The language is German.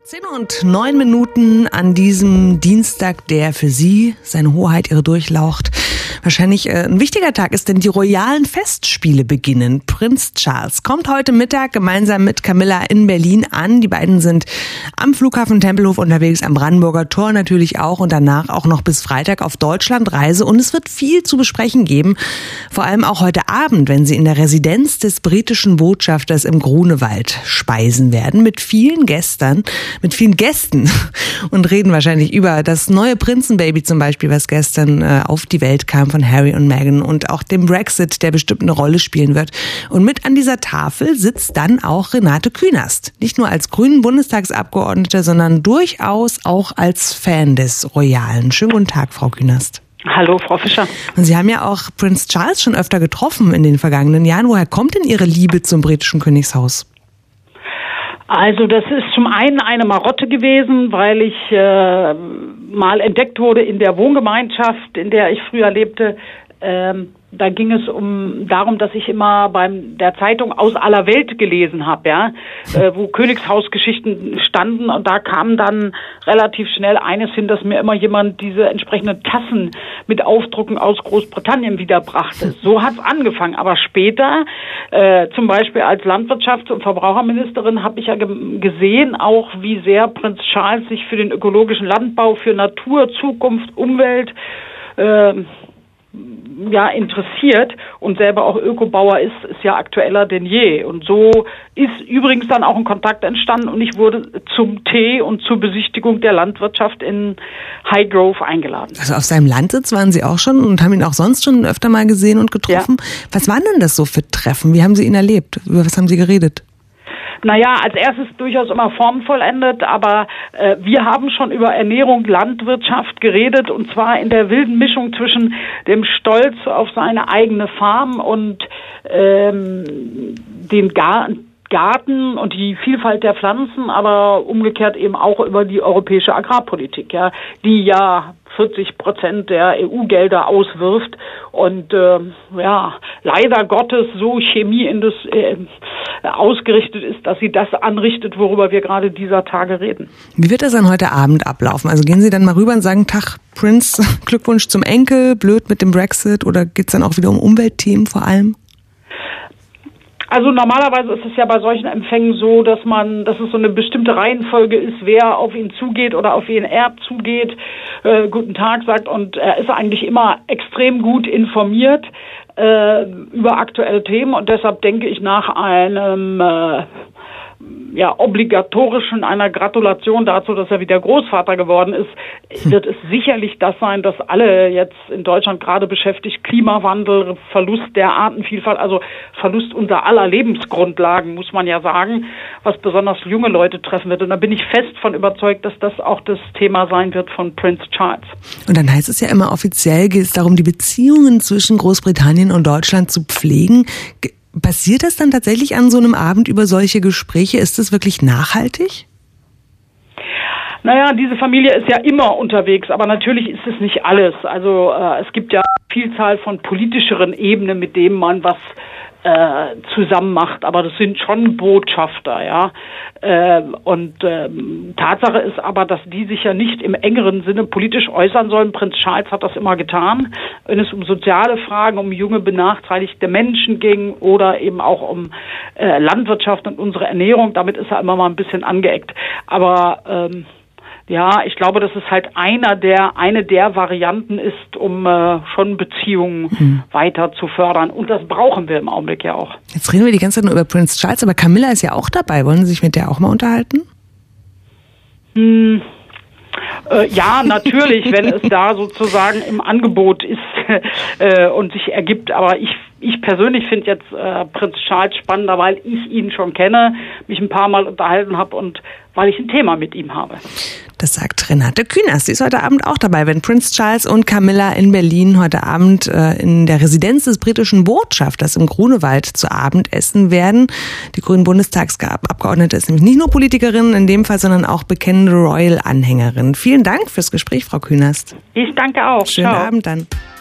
10:09 an diesem Dienstag, der für Sie, seine Hoheit, Ihre Durchlaucht, wahrscheinlich ein wichtiger Tag ist, denn die royalen Festspiele beginnen. Prinz Charles kommt heute Mittag gemeinsam mit Camilla in Berlin an. Die beiden sind am Flughafen Tempelhof unterwegs, am Brandenburger Tor natürlich auch und danach auch noch bis Freitag auf Deutschlandreise. Und es wird viel zu besprechen geben, vor allem auch heute Abend, wenn sie in der Residenz des britischen Botschafters im Grunewald speisen werden, mit vielen Gästen und reden wahrscheinlich über das neue Prinzenbaby zum Beispiel, was gestern auf die Welt kam von Harry und Meghan und auch dem Brexit, der bestimmt eine Rolle spielen wird. Und mit an dieser Tafel sitzt dann auch Renate Künast. Nicht nur als grünen Bundestagsabgeordnete, sondern durchaus auch als Fan des Royalen. Schönen guten Tag, Frau Künast. Hallo, Frau Fischer. Und Sie haben ja auch Prinz Charles schon öfter getroffen in den vergangenen Jahren. Woher kommt denn Ihre Liebe zum britischen Königshaus? Also das ist zum einen eine Marotte gewesen, weil ich mal entdeckt wurde in der Wohngemeinschaft, in der ich früher lebte. Da ging es darum, dass ich immer der Zeitung aus aller Welt gelesen habe, ja, wo Königshausgeschichten standen, und da kam dann relativ schnell eines hin, dass mir immer jemand diese entsprechenden Tassen mit Aufdrucken aus Großbritannien wiederbrachte. So hat's angefangen, aber später, zum Beispiel als Landwirtschafts- und Verbraucherministerin, habe ich ja gesehen, auch wie sehr Prinz Charles sich für den ökologischen Landbau, für Natur, Zukunft, Umwelt interessiert und selber auch Ökobauer ist ja aktueller denn je. Und so ist übrigens dann auch ein Kontakt entstanden und ich wurde zum Tee und zur Besichtigung der Landwirtschaft in Highgrove eingeladen. Also auf seinem Landsitz waren Sie auch schon und haben ihn auch sonst schon öfter mal gesehen und getroffen. Ja. Was waren denn das so für Treffen? Wie haben Sie ihn erlebt? Über was haben Sie geredet? Naja, als erstes durchaus immer formvollendet, aber wir haben schon über Ernährung, Landwirtschaft geredet, und zwar in der wilden Mischung zwischen dem Stolz auf seine eigene Farm und den Garten und die Vielfalt der Pflanzen, aber umgekehrt eben auch über die europäische Agrarpolitik, ja, die ja 40% der EU-Gelder auswirft und leider Gottes so ausgerichtet ist, dass sie das anrichtet, worüber wir gerade dieser Tage reden. Wie wird das dann heute Abend ablaufen? Also gehen Sie dann mal rüber und sagen, Tag Prinz, Glückwunsch zum Enkel, blöd mit dem Brexit, oder geht's dann auch wieder um Umweltthemen vor allem? Also normalerweise ist es ja bei solchen Empfängen so, dass es so eine bestimmte Reihenfolge ist, wer auf ihn zugeht oder auf wen er zugeht, guten Tag sagt, und er ist eigentlich immer extrem gut informiert über aktuelle Themen, und deshalb denke ich, nach einem obligatorischen, einer Gratulation dazu, dass er wieder Großvater geworden ist, wird es sicherlich das sein, dass alle jetzt in Deutschland gerade beschäftigt: Klimawandel, Verlust der Artenvielfalt, also Verlust unserer aller Lebensgrundlagen, muss man ja sagen, was besonders junge Leute treffen wird. Und da bin ich fest von überzeugt, dass das auch das Thema sein wird von Prinz Charles. Und dann heißt es ja immer, offiziell geht es darum, die Beziehungen zwischen Großbritannien und Deutschland zu pflegen. Passiert das dann tatsächlich an so einem Abend über solche Gespräche? Ist das wirklich nachhaltig? Naja, diese Familie ist ja immer unterwegs, aber natürlich ist es nicht alles. Also es gibt ja Vielzahl von politischeren Ebenen, mit denen man was zusammen macht, aber das sind schon Botschafter, ja. Tatsache ist aber, dass die sich ja nicht im engeren Sinne politisch äußern sollen. Prinz Charles hat das immer getan, wenn es um soziale Fragen, um junge benachteiligte Menschen ging oder eben auch um Landwirtschaft und unsere Ernährung. Damit ist er immer mal ein bisschen angeeckt. Aber ich glaube, dass es halt eine der Varianten ist, um schon Beziehungen weiter zu fördern. Und das brauchen wir im Augenblick ja auch. Jetzt reden wir die ganze Zeit nur über Prinz Charles, aber Camilla ist ja auch dabei. Wollen Sie sich mit der auch mal unterhalten? Ja, natürlich, wenn es da sozusagen im Angebot ist und sich ergibt. Aber ich persönlich finde jetzt Prinz Charles spannender, weil ich ihn schon kenne, mich ein paar Mal unterhalten habe und weil ich ein Thema mit ihm habe. Das sagt Renate Künast. Sie ist heute Abend auch dabei, wenn Prinz Charles und Camilla in Berlin heute Abend in der Residenz des britischen Botschafters im Grunewald zu Abend essen werden. Die grünen Bundestagsabgeordnete ist nämlich nicht nur Politikerin in dem Fall, sondern auch bekennende Royal-Anhängerin. Vielen Dank fürs Gespräch, Frau Künast. Ich danke auch. Schönen Abend dann.